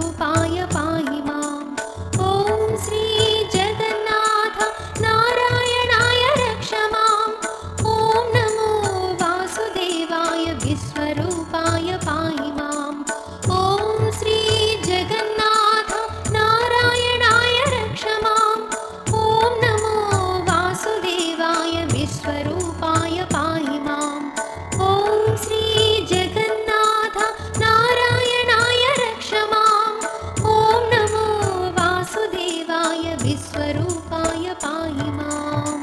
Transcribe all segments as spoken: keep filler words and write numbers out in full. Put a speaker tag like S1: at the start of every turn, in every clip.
S1: विश्वरूपाय पाहि माम्। ॐ श्री जगन्नाथ नारायणाय रक्ष माम्। ॐ नमो वासुदेवाय विश्वरूपाय पाहि माम्। ॐ श्री जगन्नाथ नारायणाय रक्ष माम्। ॐ नमो वासुदेवाय विश्वरूपाय पाहि माम्। ॐ श्री जगन्नाथ नारायणाय रक्ष माम्। ॐ नमो वासुदेवाय विश्वरूपाय पाहि माम्।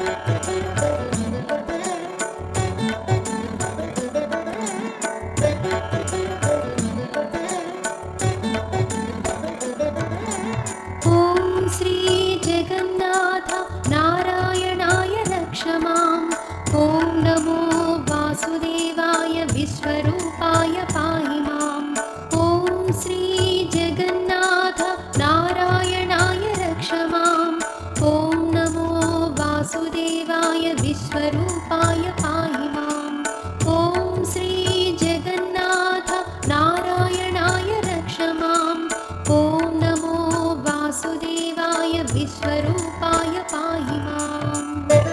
S1: ॐ श्री जगन्नाथ नारायणाय रक्ष माम्। ॐ नमो वासुदेवाय विश्वरूपाय पाहि माम्। ॐ श्री जगन्नाथ नारायणाय रक्ष माम्। ॐ नमो वासुदेवाय विश्वरूपाय पाहि माम्। ॐ श्री जगन्नाथ नारायणाय रक्ष माम्। ॐ नमो वासुदेवाय विश्वरूपाय पाहि माम्।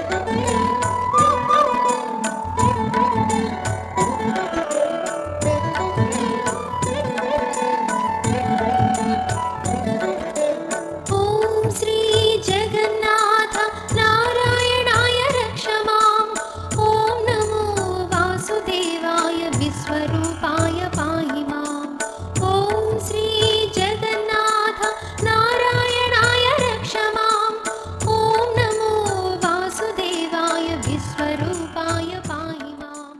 S1: ॐ श्री जगन्नाथ नारायणाय रक्ष माम्। ॐ नमो वासुदेवाय विश्वरूपाय पाहि माम्। ॐ श्री जगन्नाथ नारायणाय रक्ष माम्। ॐ नमो वासुदेवाय विश्वरूपाय